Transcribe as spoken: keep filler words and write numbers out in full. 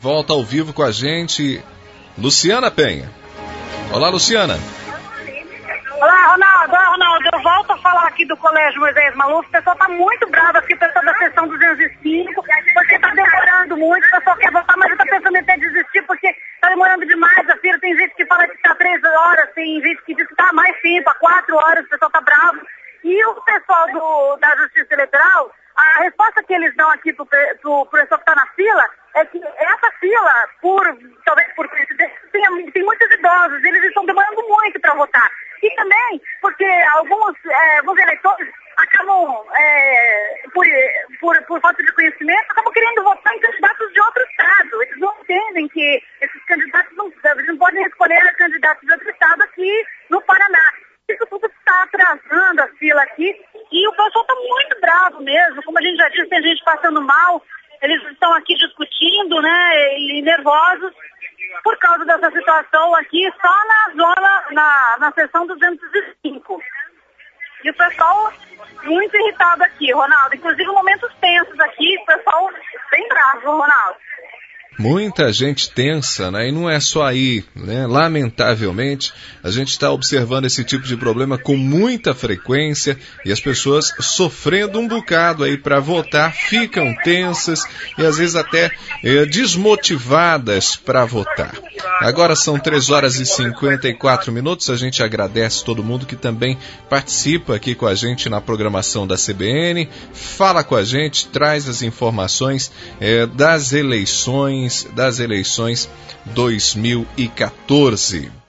Volta ao vivo com a gente, Luciana Penha. Olá, Luciana. Olá, Ronaldo. Olá, Ronaldo. Eu volto a falar aqui do Colégio Moisés Maluf. O pessoal está muito bravo aqui, o pessoal da seção duzentos e cinco, porque está demorando muito. O pessoal quer voltar, mas está pensando em até desistir, porque está demorando demais a fila. Tem gente que fala que está três horas, tem gente que diz que está mais tempo, há quatro horas, o pessoal está bravo. E o pessoal do, da Justiça Eleitoral, a resposta que eles dão aqui para o pessoal que está na fila é que essa fila, por, talvez por coincidência, tem, tem muitos idosos, eles estão demorando muito para votar. E também porque alguns, é, alguns eleitores acabam, é, por, por, por falta de conhecimento, acabam querendo votar em candidatos de outro estado. Eles não entendem que esses candidatos não, eles não podem escolher candidatos de outro estado aqui no Paraná. Isso tudo está atrasando a fila aqui e o pessoal está muito bravo mesmo. Como a gente já disse, tem gente passando mal, eles estão aqui discutindo, né, e nervosos por causa dessa situação aqui só na zona, na, na seção duzentos e cinco. E o pessoal muito irritado aqui, Ronaldo. Inclusive momentos tensos aqui, o pessoal bem bravo, Ronaldo. Muita gente tensa, né? E não é só aí, né? Lamentavelmente, a gente está observando esse tipo de problema com muita frequência e as pessoas sofrendo um bocado aí para votar, ficam tensas e às vezes até eh, desmotivadas para votar. Agora são três horas e cinquenta e quatro minutos, a gente agradece todo mundo que também participa aqui com a gente na programação da C B N, fala com a gente, traz as informações eh, das eleições das eleições dois mil e quatorze.